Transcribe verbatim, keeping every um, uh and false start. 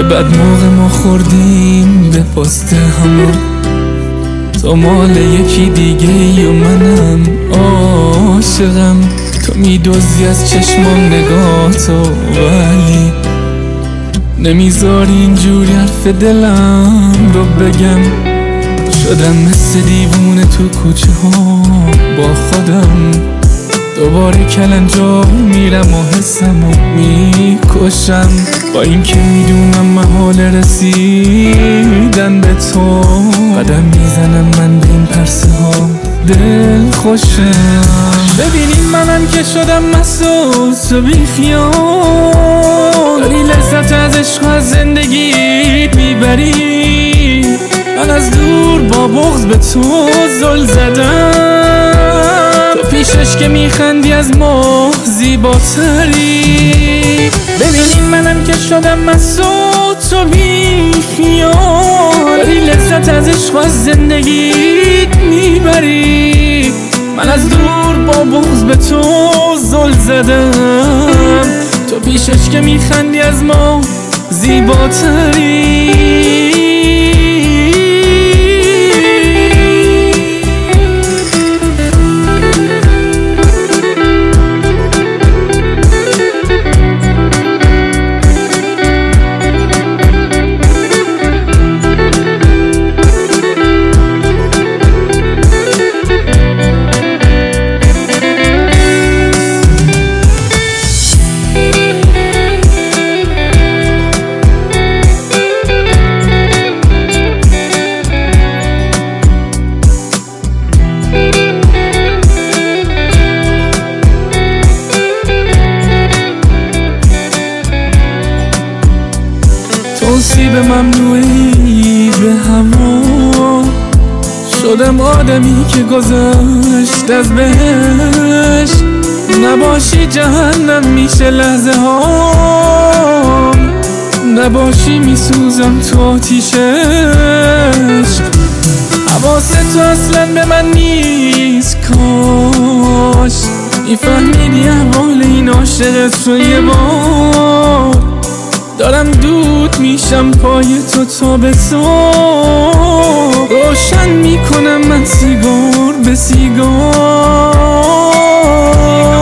چه بد موقع ما خوردیم به پست همون، تو مال یکی دیگه ای و منم عاشقم. تو میدوزی از چشمام نگاهتو ولی نمیذاری اینجوری حرف دلم رو بگم. شدم مثل دیوونه تو کوچه ها با خودم، دوباره کلنجار میرم و حسمو میکشم. با اینکه میدونم محال رسیدن به تو، قدم میزنم من به این پرسه ها دل خوشم. ببینیم منم که شدم مسوس و بی خیال، داری لذت از عشق و از زندگیت میبری. من از دور با بغض به تو زل زدم، تو پیشش که میخندی از ما زیباتری. ببینیم منم که شدم مسوس و بی خیال، داری لذت از عشق و از زندگیت میبری. من از دور با بغض به تو زل زدم، تو پیشش که میخندی از ما زیباتری. توصیب ممنوعی به هوا، شدم آدمی که گذشت از بهشت. نباشی جهنم میشه لحظه ها، نباشی میسوزم تو آتیش عشق. حواست تو اصلا به من نیست، کاش میفهمیدی احوال این عاشقت رو یه بار. دارم دود میشم پای تو تا به صبح، روشن میکنم من سیگار به سیگار.